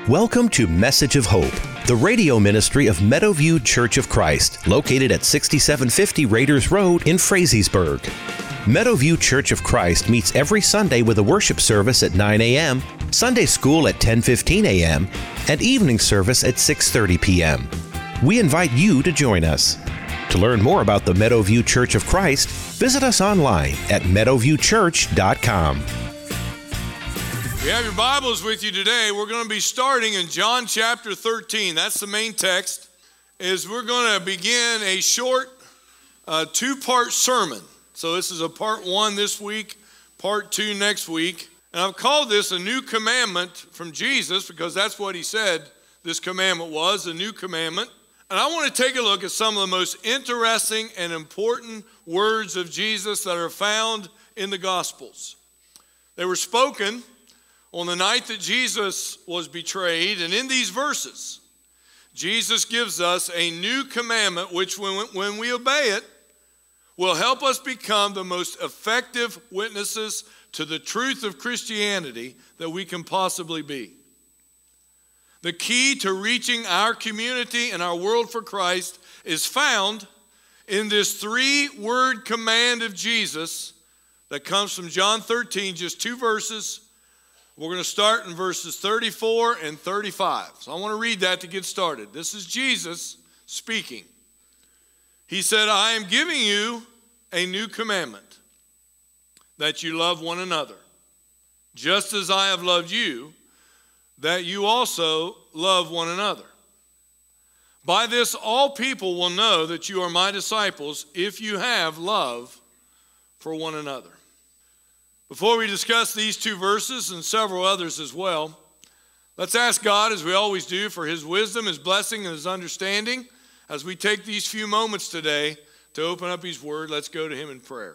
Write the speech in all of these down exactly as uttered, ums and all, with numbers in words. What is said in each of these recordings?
Welcome to Message of Hope, the radio ministry of Meadowview Church of Christ, located at sixty-seven fifty Raiders Road in Frazeysburg. Meadowview Church of Christ meets every Sunday with a worship service at nine a.m., Sunday school at ten fifteen a.m., and evening service at six thirty p.m. We invite you to join us. To learn more about the Meadowview Church of Christ, visit us online at meadowview church dot com. If you have your Bibles with you today, we're going to be starting in John chapter thirteen. That's the main text. Is we're going to begin a short uh, two-part sermon. So this is a part one this week, part two next week. And I've called this a new commandment from Jesus because that's what he said this commandment was, a new commandment. And I want to take a look at some of the most interesting and important words of Jesus that are found in the Gospels. They were spoken on the night that Jesus was betrayed, and in these verses, Jesus gives us a new commandment which, when, when we obey it, will help us become the most effective witnesses to the truth of Christianity that we can possibly be. The key to reaching our community and our world for Christ is found in this three-word command of Jesus that comes from John thirteen, just two verses. We're going to start in verses thirty-four and thirty-five. So I want to read that to get started. This is Jesus speaking. He said, I am giving you a new commandment, that you love one another, just as I have loved you, that you also love one another. By this all people will know that you are my disciples if you have love for one another. Before we discuss these two verses and several others as well, let's ask God, as we always do, for his wisdom, his blessing, and his understanding. As we take these few moments today to open up his word, let's go to him in prayer.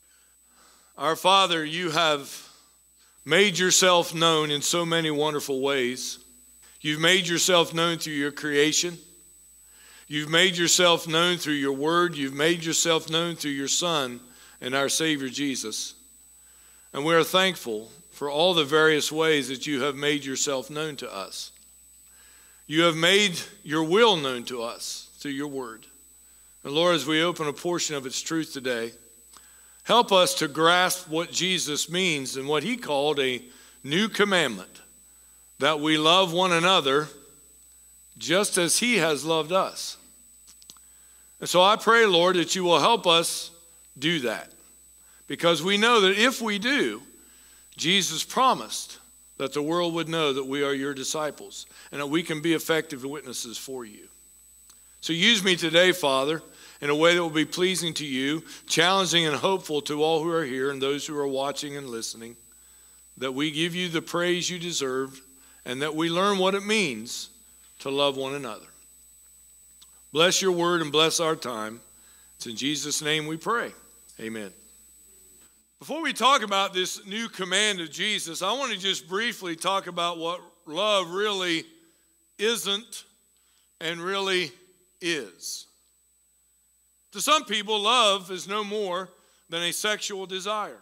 Our Father, you have made yourself known in so many wonderful ways. You've made yourself known through your creation. You've made yourself known through your word. You've made yourself known through your Son and our Savior Jesus. And we are thankful for all the various ways that you have made yourself known to us. You have made your will known to us through your word. And Lord, as we open a portion of its truth today, help us to grasp what Jesus means and what he called a new commandment, that we love one another just as he has loved us. And so I pray, Lord, that you will help us do that. Because we know that if we do, Jesus promised that the world would know that we are your disciples and that we can be effective witnesses for you. So use me today, Father, in a way that will be pleasing to you, challenging and hopeful to all who are here and those who are watching and listening, that we give you the praise you deserve and that we learn what it means to love one another. Bless your word and bless our time. It's in Jesus' name we pray. Amen. Before we talk about this new command of Jesus, I want to just briefly talk about what love really isn't and really is. To some people, love is no more than a sexual desire.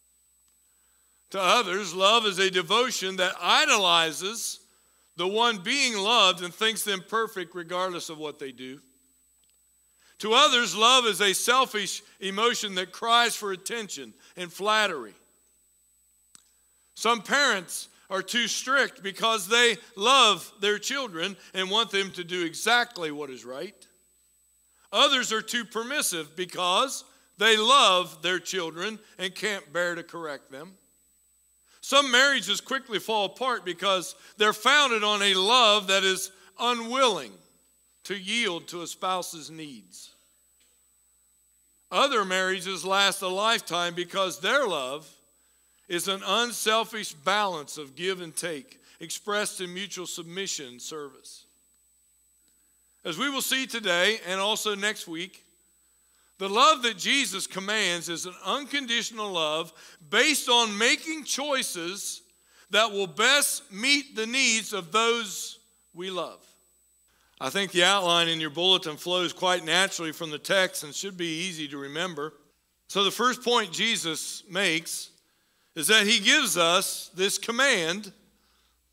To others, love is a devotion that idolizes the one being loved and thinks them perfect regardless of what they do. To others, love is a selfish emotion that cries for attention and flattery. Some parents are too strict because they love their children and want them to do exactly what is right. Others are too permissive because they love their children and can't bear to correct them. Some marriages quickly fall apart because they're founded on a love that is unwilling to yield to a spouse's needs. Other marriages last a lifetime because their love is an unselfish balance of give and take, expressed in mutual submission and service. As we will see today and also next week, the love that Jesus commands is an unconditional love based on making choices that will best meet the needs of those we love. I think the outline in your bulletin flows quite naturally from the text and should be easy to remember. So the first point Jesus makes is that he gives us this command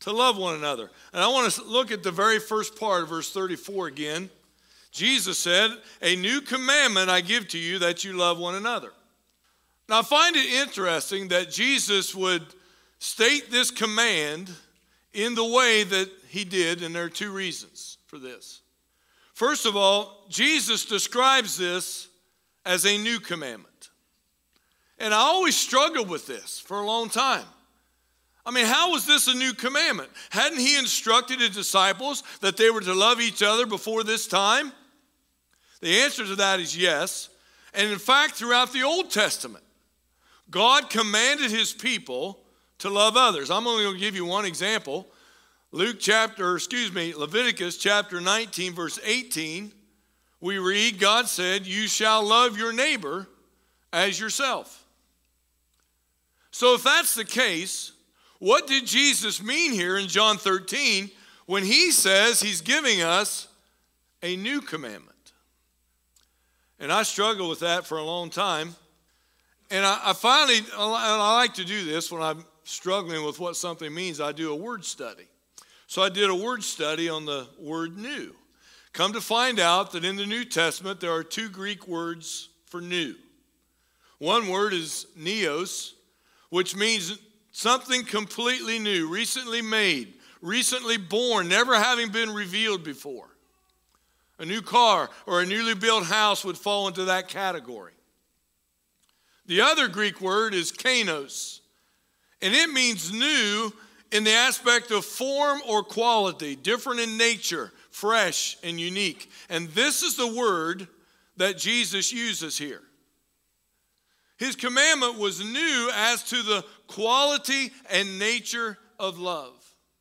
to love one another. And I want to look at the very first part of verse thirty-four again. Jesus said, a new commandment I give to you, that you love one another. Now I find it interesting that Jesus would state this command in the way that he did, and there are two reasons for this. First of all, Jesus describes this as a new commandment. And I always struggled with this for a long time. I mean, how was this a new commandment? Hadn't he instructed his disciples that they were to love each other before this time? The answer to that is yes. And in fact, throughout the Old Testament, God commanded his people to love others. I'm only going to give you one example. Luke chapter, excuse me, Leviticus chapter nineteen, verse eighteen, we read, God said, you shall love your neighbor as yourself. So if that's the case, what did Jesus mean here in John thirteen when he says he's giving us a new commandment? And I struggled with that for a long time. And I, I finally, and I like to do this when I'm struggling with what something means, I do a word study. So I did a word study on the word new. Come to find out that in the New Testament there are two Greek words for new. One word is neos, which means something completely new, recently made, recently born, never having been revealed before. A new car or a newly built house would fall into that category. The other Greek word is kainos, and it means new in the aspect of form or quality, different in nature, fresh and unique. And this is the word that Jesus uses here. His commandment was new as to the quality and nature of love.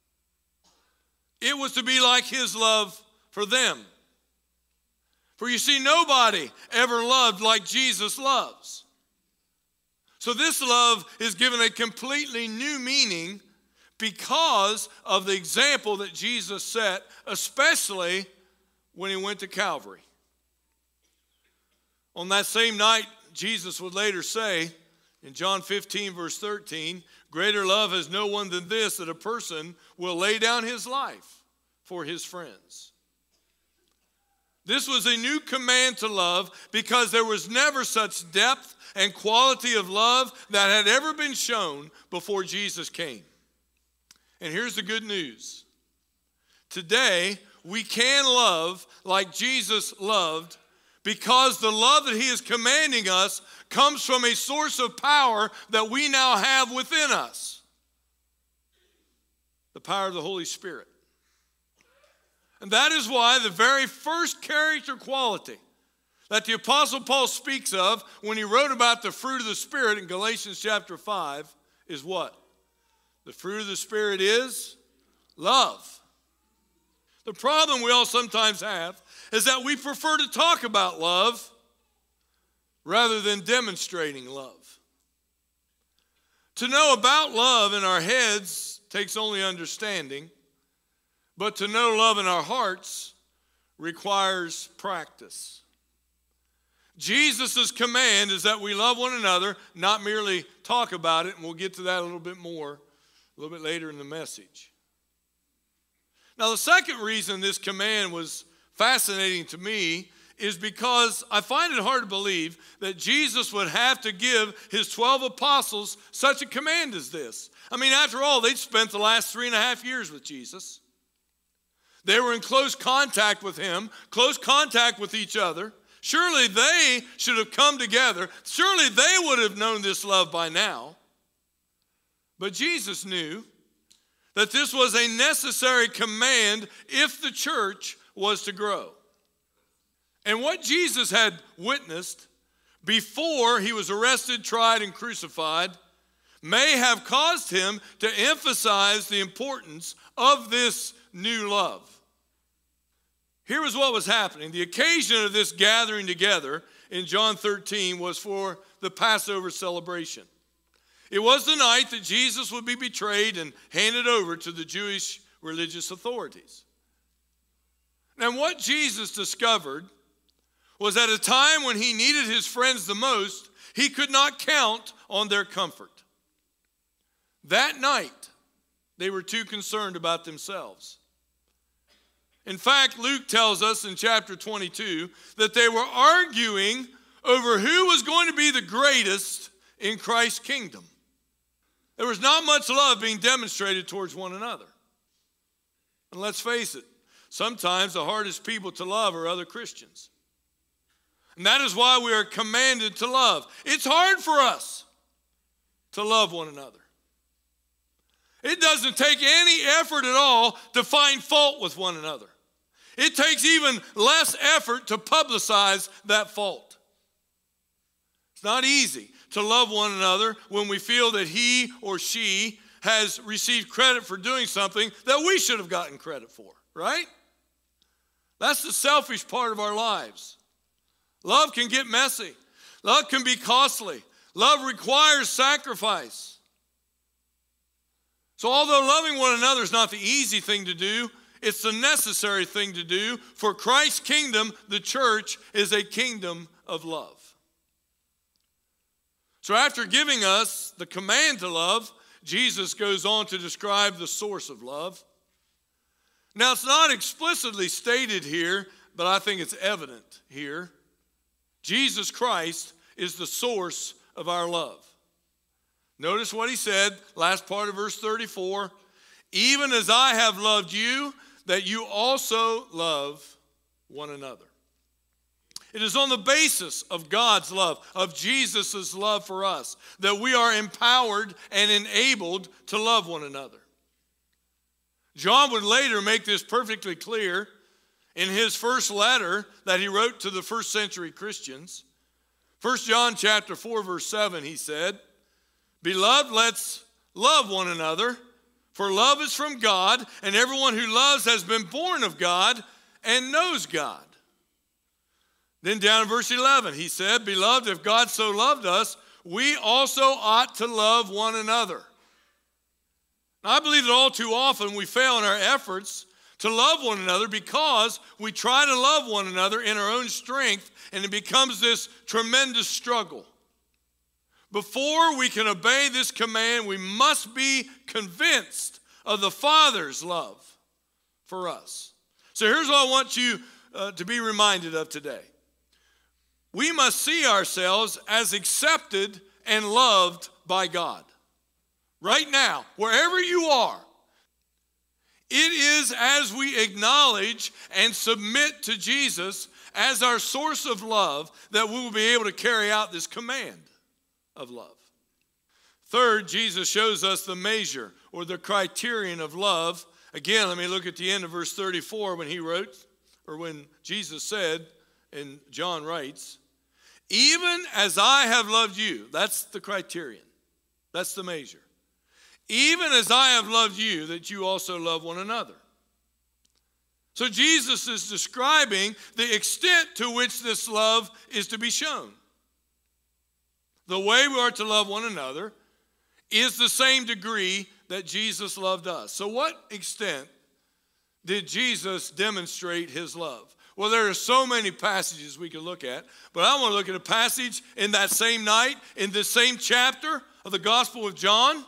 It was to be like his love for them. For you see, nobody ever loved like Jesus loves. So this love is given a completely new meaning because of the example that Jesus set, especially when he went to Calvary. On that same night, Jesus would later say in John fifteen, verse thirteen, greater love has no one than this, that a person will lay down his life for his friends. This was a new command to love because there was never such depth and quality of love that had ever been shown before Jesus came. And here's the good news. Today, we can love like Jesus loved because the love that he is commanding us comes from a source of power that we now have within us. The power of the Holy Spirit. And that is why the very first character quality that the Apostle Paul speaks of when he wrote about the fruit of the Spirit in Galatians chapter five is what? The fruit of the Spirit is love. The problem we all sometimes have is that we prefer to talk about love rather than demonstrating love. To know about love in our heads takes only understanding, but to know love in our hearts requires practice. Jesus' command is that we love one another, not merely talk about it, and we'll get to that a little bit more, a little bit later in the message. Now, the second reason this command was fascinating to me is because I find it hard to believe that Jesus would have to give his twelve apostles such a command as this. I mean, after all, they'd spent the last three and a half years with Jesus. They were in close contact with him, close contact with each other. Surely they should have come together. Surely they would have known this love by now. But Jesus knew that this was a necessary command if the church was to grow. And what Jesus had witnessed before he was arrested, tried, and crucified may have caused him to emphasize the importance of this new love. Here was what was happening. The occasion of this gathering together in John thirteen was for the Passover celebration. It was the night that Jesus would be betrayed and handed over to the Jewish religious authorities. And what Jesus discovered was at a time when he needed his friends the most, he could not count on their comfort. That night, They were too concerned about themselves. In fact, Luke tells us in chapter twenty-two that they were arguing over who was going to be the greatest in Christ's kingdom. There was not much love being demonstrated towards one another. And let's face it, sometimes the hardest people to love are other Christians. And that is why we are commanded to love. It's hard for us to love one another. It doesn't take any effort at all to find fault with one another. It takes even less effort to publicize that fault. It's not easy to love one another when we feel that he or she has received credit for doing something that we should have gotten credit for, right? That's the selfish part of our lives. Love can get messy. Love can be costly. Love requires sacrifice. So although loving one another is not the easy thing to do, it's the necessary thing to do. For Christ's kingdom, the church, is a kingdom of love. So after giving us the command to love, Jesus goes on to describe the source of love. Now, it's not explicitly stated here, but I think it's evident here. Jesus Christ is the source of our love. Notice what he said, last part of verse thirty-four. Even as I have loved you, that you also love one another. It is on the basis of God's love, of Jesus' love for us, that we are empowered and enabled to love one another. John would later make this perfectly clear in his first letter that he wrote to the first century Christians. First John chapter four, verse seven, he said, Beloved, let's love one another, for love is from God, and everyone who loves has been born of God and knows God. Then down in verse eleven, he said, Beloved, if God so loved us, we also ought to love one another. Now, I believe that all too often we fail in our efforts to love one another because we try to love one another in our own strength, and it becomes this tremendous struggle. Before we can obey this command, we must be convinced of the Father's love for us. So here's what I want you uh, to be reminded of today. We must see ourselves as accepted and loved by God. Right now, wherever you are, it is as we acknowledge and submit to Jesus as our source of love that we will be able to carry out this command of love. Third, Jesus shows us the measure or the criterion of love. Again, let me look at the end of verse thirty-four when he wrote, or when Jesus said, and John writes, even as I have loved you. That's the criterion. That's the measure. Even as I have loved you, that you also love one another. So Jesus is describing the extent to which this love is to be shown. The way we are to love one another is the same degree that Jesus loved us. So what extent did Jesus demonstrate his love? Well, there are so many passages we could look at, but I want to look at a passage in that same night, in this same chapter of the Gospel of John.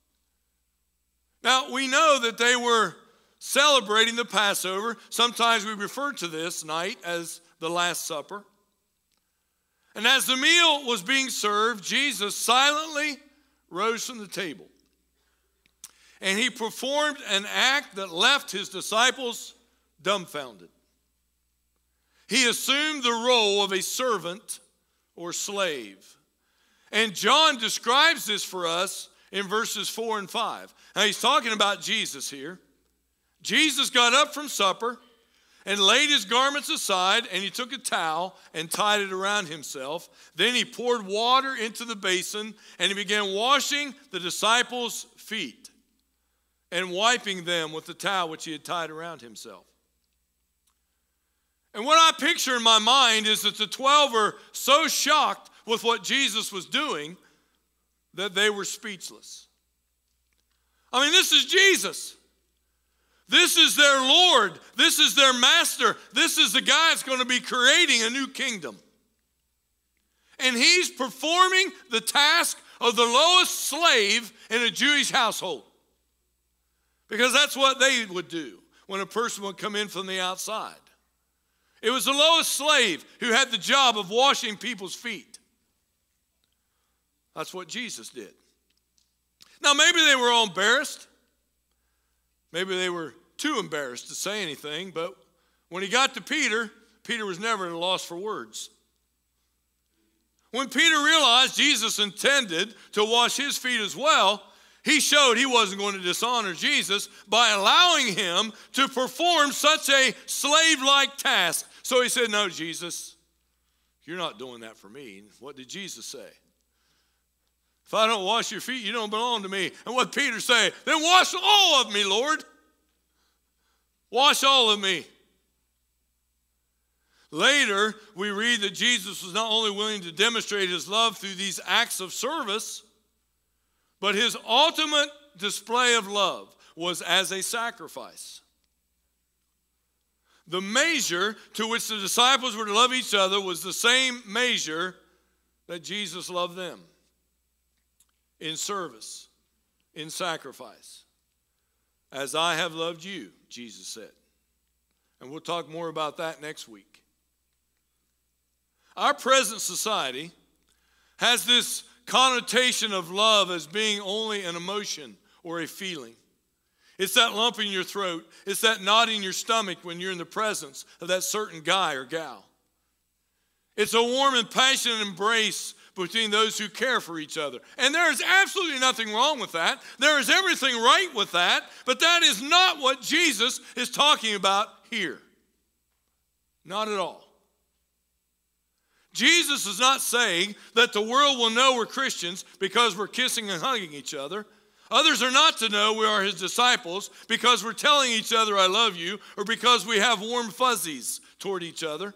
Now, we know that they were celebrating the Passover. Sometimes we refer to this night as the Last Supper. And as the meal was being served, Jesus silently rose from the table. And he performed an act that left his disciples dumbfounded. He assumed the role of a servant or slave. And John describes this for us in verses four and five. Now he's talking about Jesus here. Jesus got up from supper and laid his garments aside, and he took a towel and tied it around himself. Then he poured water into the basin, and he began washing the disciples' feet and wiping them with the towel which he had tied around himself. And what I picture in my mind is that the twelve are so shocked with what Jesus was doing that they were speechless. I mean, this is Jesus. This is their Lord. This is their master. This is the guy that's going to be creating a new kingdom. And he's performing the task of the lowest slave in a Jewish household. Because that's what they would do when a person would come in from the outside. It was the lowest slave who had the job of washing people's feet. That's what Jesus did. Now, maybe they were all embarrassed. Maybe they were too embarrassed to say anything, but when he got to Peter, Peter was never at a loss for words. When Peter realized Jesus intended to wash his feet as well, he showed he wasn't going to dishonor Jesus by allowing him to perform such a slave-like task. So he said, no, Jesus, you're not doing that for me. What did Jesus say? If I don't wash your feet, you don't belong to me. And what did Peter say? Then wash all of me, Lord. Wash all of me. Later, we read that Jesus was not only willing to demonstrate his love through these acts of service, but his ultimate display of love was as a sacrifice. The measure to which the disciples were to love each other was the same measure that Jesus loved them. In service, in sacrifice. As I have loved you, Jesus said. And we'll talk more about that next week. Our present society has this connotation of love as being only an emotion or a feeling. It's that lump in your throat. It's that knot in your stomach when you're in the presence of that certain guy or gal. It's a warm and passionate embrace between those who care for each other. And there is absolutely nothing wrong with that. There is everything right with that, but that is not what Jesus is talking about here. Not at all. Jesus is not saying that the world will know we're Christians because we're kissing and hugging each other. Others are not to know we are his disciples because we're telling each other I love you or because we have warm fuzzies toward each other.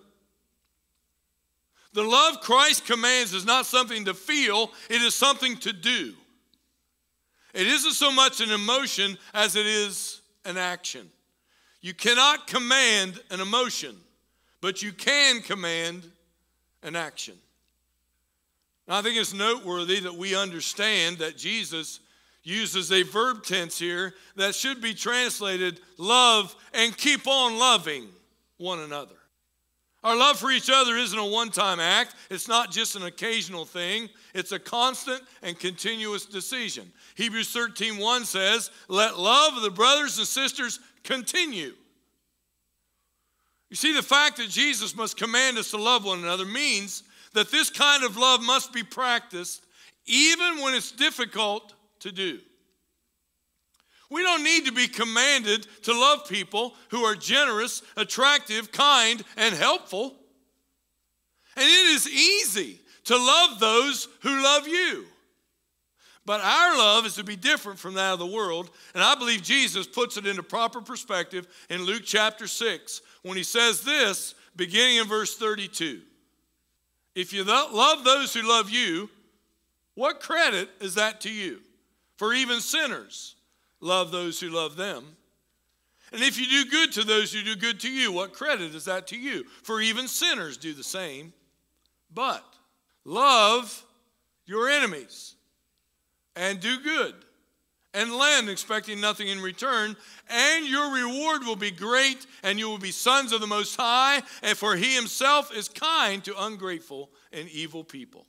The love Christ commands is not something to feel, it is something to do. It isn't so much an emotion as it is an action. You cannot command an emotion, but you can command an action. Now, I think it's noteworthy that we understand that Jesus uses a verb tense here that should be translated love and keep on loving one another. Our love for each other isn't a one-time act. It's not just an occasional thing. It's a constant and continuous decision. Hebrews thirteen one says, let love of the brothers and sisters continue. You see, the fact that Jesus must command us to love one another means that this kind of love must be practiced even when it's difficult to do. We don't need to be commanded to love people who are generous, attractive, kind, and helpful. And it is easy to love those who love you. But our love is to be different from that of the world. And I believe Jesus puts it into proper perspective in Luke chapter six when he says this, beginning in verse thirty-two. If you love those who love you, what credit is that to you? For even sinners love those who love them. And if you do good to those who do good to you, what credit is that to you? For even sinners do the same. But love your enemies and do good and lend, expecting nothing in return, and your reward will be great, and you will be sons of the Most High, and for he himself is kind to ungrateful and evil people.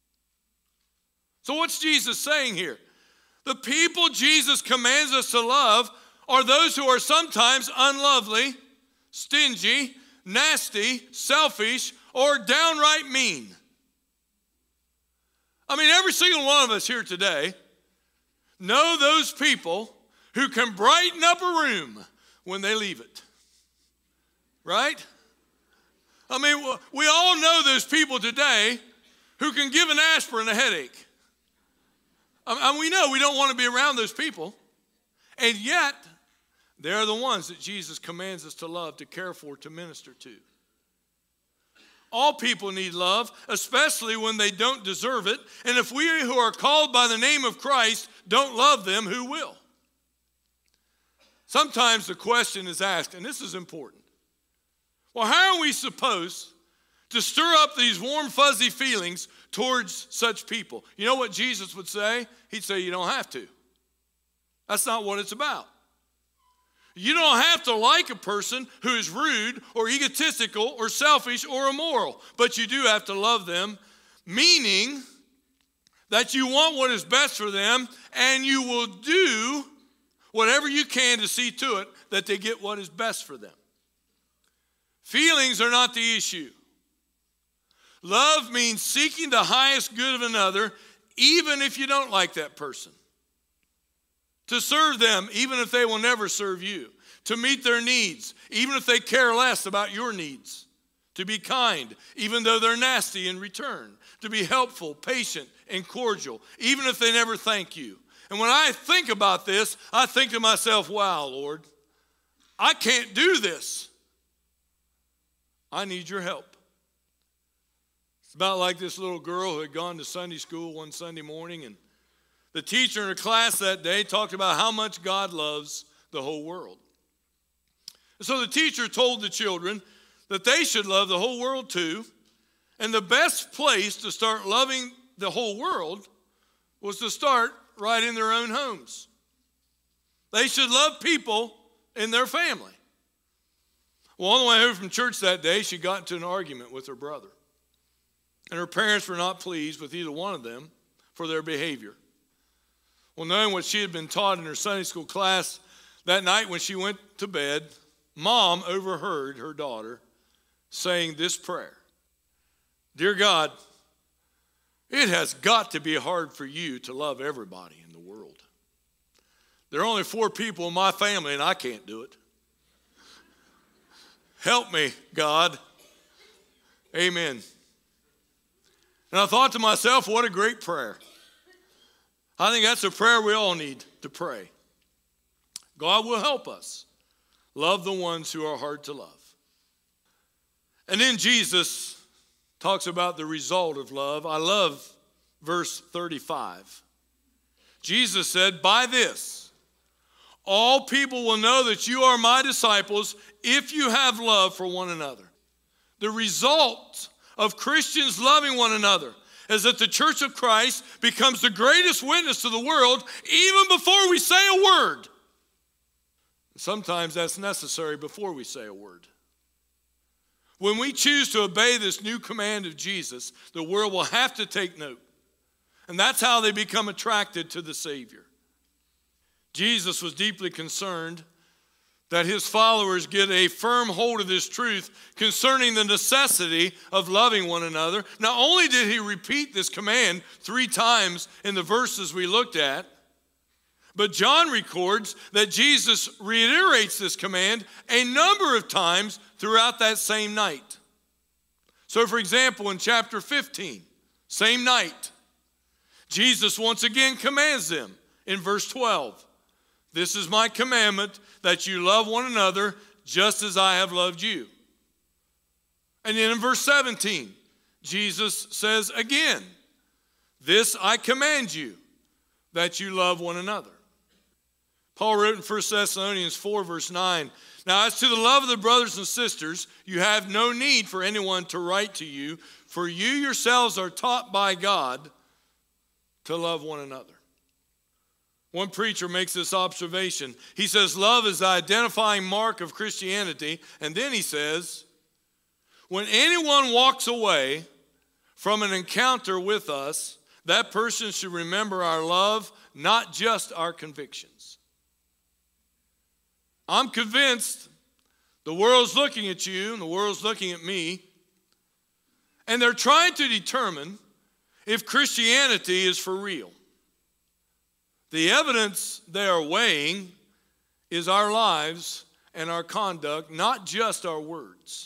So what's Jesus saying here? The people Jesus commands us to love are those who are sometimes unlovely, stingy, nasty, selfish, or downright mean. I mean, every single one of us here today know those people who can brighten up a room when they leave it. Right? I mean, we all know those people today who can give an aspirin a headache. And we know we don't want to be around those people. And yet, they're the ones that Jesus commands us to love, to care for, to minister to. All people need love, especially when they don't deserve it. And if we who are called by the name of Christ don't love them, who will? Sometimes the question is asked, and this is important. Well, how are we supposed to stir up these warm, fuzzy feelings towards such people? You know what Jesus would say? He'd say, you don't have to. That's not what it's about. You don't have to like a person who is rude or egotistical or selfish or immoral, but you do have to love them, meaning that you want what is best for them and you will do whatever you can to see to it that they get what is best for them. Feelings are not the issue. Love means seeking the highest good of another, even if you don't like that person. To serve them, even if they will never serve you. To meet their needs, even if they care less about your needs. To be kind, even though they're nasty in return. To be helpful, patient, and cordial, even if they never thank you. And when I think about this, I think to myself, wow, Lord, I can't do this. I need your help. It's about like this little girl who had gone to Sunday school one Sunday morning, and the teacher in her class that day talked about how much God loves the whole world. So the teacher told the children that they should love the whole world too, and the best place to start loving the whole world was to start right in their own homes. They should love people in their family. Well, on the way home from church that day, she got into an argument with her brother. And her parents were not pleased with either one of them for their behavior. Well, knowing what she had been taught in her Sunday school class that night when she went to bed, Mom overheard her daughter saying this prayer. Dear God, it has got to be hard for you to love everybody in the world. There are only four people in my family and I can't do it. Help me, God. Amen. And I thought to myself, what a great prayer. I think that's a prayer we all need to pray. God will help us love the ones who are hard to love. And then Jesus talks about the result of love. I love verse thirty-five. Jesus said, by this, all people will know that you are my disciples if you have love for one another. The result of Christians loving one another is that the church of Christ becomes the greatest witness to the world even before we say a word. Sometimes that's necessary before we say a word. When we choose to obey this new command of Jesus, the world will have to take note. And that's how they become attracted to the Savior. Jesus was deeply concerned that his followers get a firm hold of this truth concerning the necessity of loving one another. Not only did he repeat this command three times in the verses we looked at, but John records that Jesus reiterates this command a number of times throughout that same night. So, for example, in chapter fifteen, same night, Jesus once again commands them in verse twelve. This is my commandment, that you love one another just as I have loved you. And then in verse seventeen, Jesus says again, this I command you, that you love one another. Paul wrote in First Thessalonians four, verse nine, now as to the love of the brothers and sisters, you have no need for anyone to write to you, for you yourselves are taught by God to love one another. One preacher makes this observation. He says, love is the identifying mark of Christianity. And then he says, when anyone walks away from an encounter with us, that person should remember our love, not just our convictions. I'm convinced the world's looking at you and the world's looking at me, and they're trying to determine if Christianity is for real. The evidence they are weighing is our lives and our conduct, not just our words.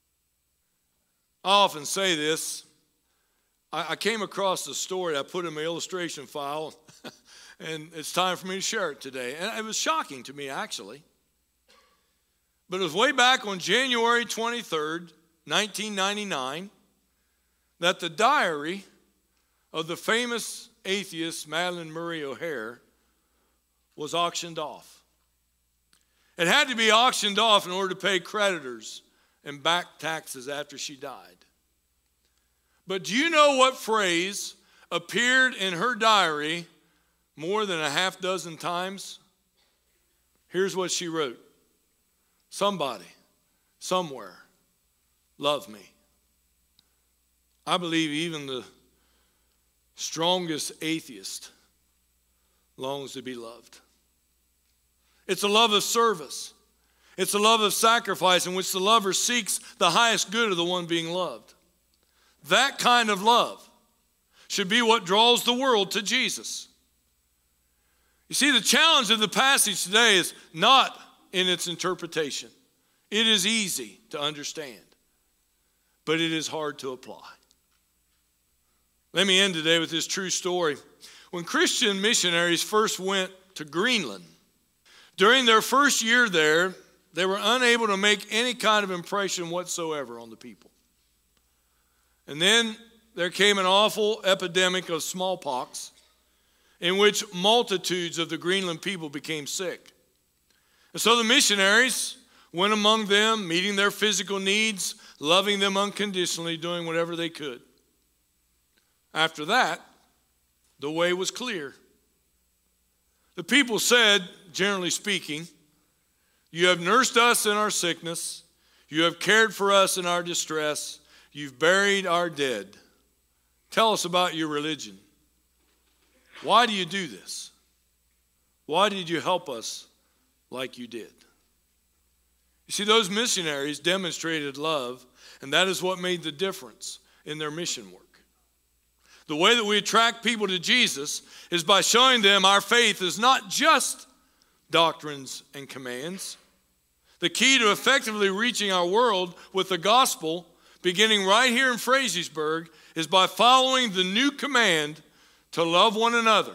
I often say this. I, I came across a story I put in my illustration file, and it's time for me to share it today. And it was shocking to me, actually. But it was way back on January twenty-third, nineteen ninety-nine, that the diary of the famous atheist Madalyn Murray O'Hair was auctioned off. It had to be auctioned off in order to pay creditors and back taxes after she died. But do you know what phrase appeared in her diary more than a half dozen times? Here's what she wrote. somebody, somewhere, love me. I believe even the strongest atheist longs to be loved. It's a love of service. It's a love of sacrifice in which the lover seeks the highest good of the one being loved. That kind of love should be what draws the world to Jesus. You see, the challenge of the passage today is not in its interpretation. It is easy to understand, but it is hard to apply. Let me end today with this true story. When Christian missionaries first went to Greenland, during their first year there, they were unable to make any kind of impression whatsoever on the people. And then there came an awful epidemic of smallpox in which multitudes of the Greenland people became sick. And so the missionaries went among them, meeting their physical needs, loving them unconditionally, doing whatever they could. After that, the way was clear. The people said, generally speaking, you have nursed us in our sickness, you have cared for us in our distress, you've buried our dead. Tell us about your religion. Why do you do this? Why did you help us like you did? You see, those missionaries demonstrated love, and that is what made the difference in their mission work. The way that we attract people to Jesus is by showing them our faith is not just doctrines and commands. The key to effectively reaching our world with the gospel, beginning right here in Frazeysburg, is by following the new command to love one another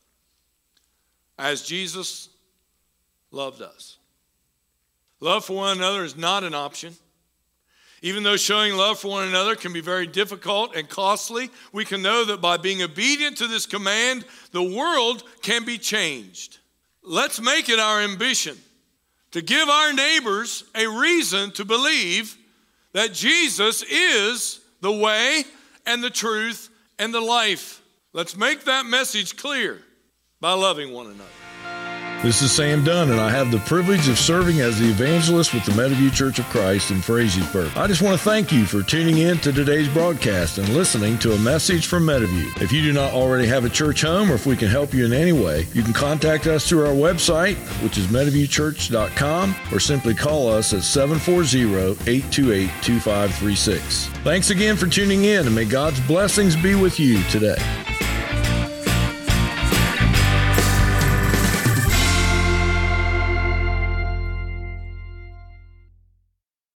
as Jesus loved us. Love for one another is not an option. Even though showing love for one another can be very difficult and costly, we can know that by being obedient to this command, the world can be changed. Let's make it our ambition to give our neighbors a reason to believe that Jesus is the way and the truth and the life. Let's make that message clear by loving one another. This is Sam Dunn, and I have the privilege of serving as the evangelist with the Meadowview Church of Christ in Frazeysburg. I just want to thank you for tuning in to today's broadcast and listening to a message from Meadowview. If you do not already have a church home, or if we can help you in any way, you can contact us through our website, which is meadowview church dot com, or simply call us at seven four zero, eight two eight, two five three six. Thanks again for tuning in, and may God's blessings be with you today.